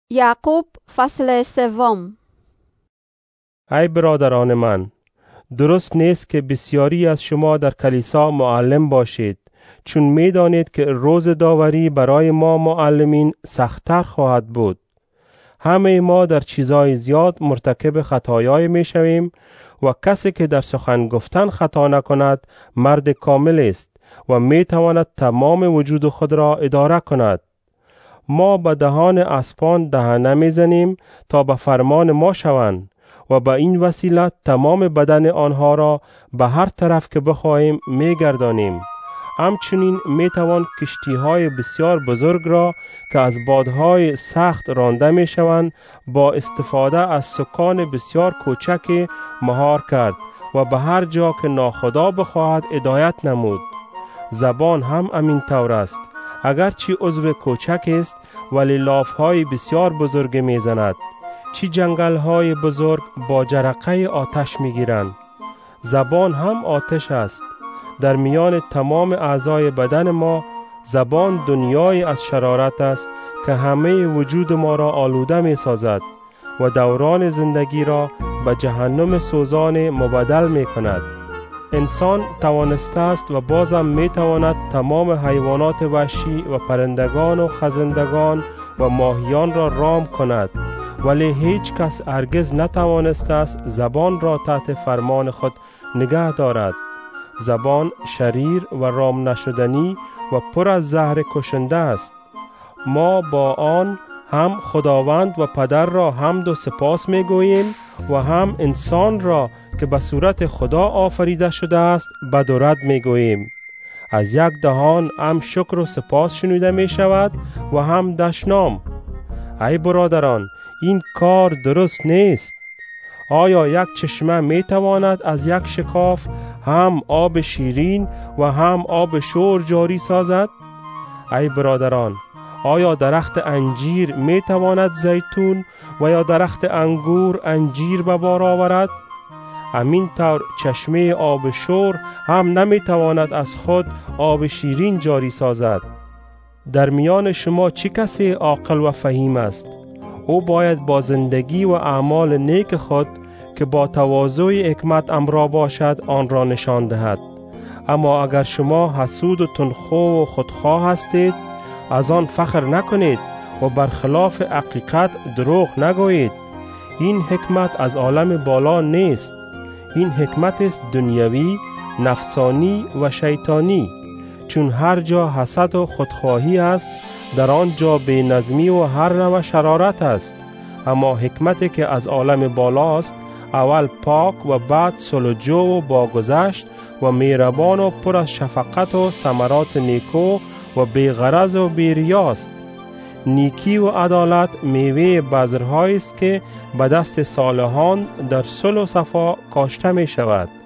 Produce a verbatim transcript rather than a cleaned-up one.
یعقوب فصل سوم. ای برادران من، درست نیست که بسیاری از شما در کلیسا معلم باشید، چون می دانید که روز داوری برای ما معلمین سخت‌تر خواهد بود. همه ما در چیزهای زیاد مرتکب خطایای می شویم و کسی که در سخن گفتن خطا نکند مرد کامل است و می تواند تمام وجود خود را اداره کند. ما به دهان اسبان دهنه می زنیم تا به فرمان ما شوند و به این وسیله تمام بدن آنها را به هر طرف که بخواهیم می گردانیم. همچنین می توان کشتی های بسیار بزرگ را که از بادهای سخت رانده می شوند با استفاده از سکان بسیار کوچک مهار کرد و به هر جا که ناخدا بخواهد هدایت نمود. زبان هم همین طور است، اگرچه عضو کوچک است ولی لافهای بسیار بزرگ می زند. چی جنگل های بزرگ با جرقه آتش می گیرند. زبان هم آتش است. در میان تمام اعضای بدن ما زبان دنیای از شرارت است که همه وجود ما را آلوده می سازد و دوران زندگی را به جهنم سوزان مبدل می کند. انسان توانسته است و بازم می تواند تمام حیوانات وحشی و پرندگان و خزندگان و ماهیان را رام کند، ولی هیچ کس هرگز نتوانسته است زبان را تحت فرمان خود نگه دارد. زبان شریر و رام نشدنی و پر از زهر کشنده است. ما با آن هم خداوند و پدر را حمد و سپاس می گوییم و هم انسان را که به صورت خدا آفریده شده است بد و رد می گوییم. از یک دهان هم شکر و سپاس شنوده می شود و هم دشنام. ای برادران، این کار درست نیست. آیا یک چشمه می تواند از یک شکاف هم آب شیرین و هم آب شور جاری سازد؟ ای برادران، آیا درخت انجیر می تواند زیتون و یا درخت انگور انجیر به بار آورد؟ همین طور چشمه آب شور هم نمی تواند از خود آب شیرین جاری سازد. در میان شما چه کسی عاقل و فهیم است؟ او باید با زندگی و اعمال نیک خود که با تواضع حکمت همراه باشد آن را نشان دهد. اما اگر شما حسود و تندخو و خودخواه هستید، از آن فخر نکنید و برخلاف حقیقت دروغ نگویید. این حکمت از عالم بالا نیست. این حکمت است دنیوی، نفسانی و شیطانی. چون هر جا حسد و خودخواهی است، در آن جا بی نظمی و هر نوع شرارت است. اما حکمتی که از عالم بالاست اول پاک و بعد صلح‌جو و باگذشت و مهربان و پر از شفقت و ثمرات نیکو و بی غرض و بی ریاست. نیکی و عدالت میوه بذرهایی است که به دست صالحان در صلح و صفا کاشته می شود.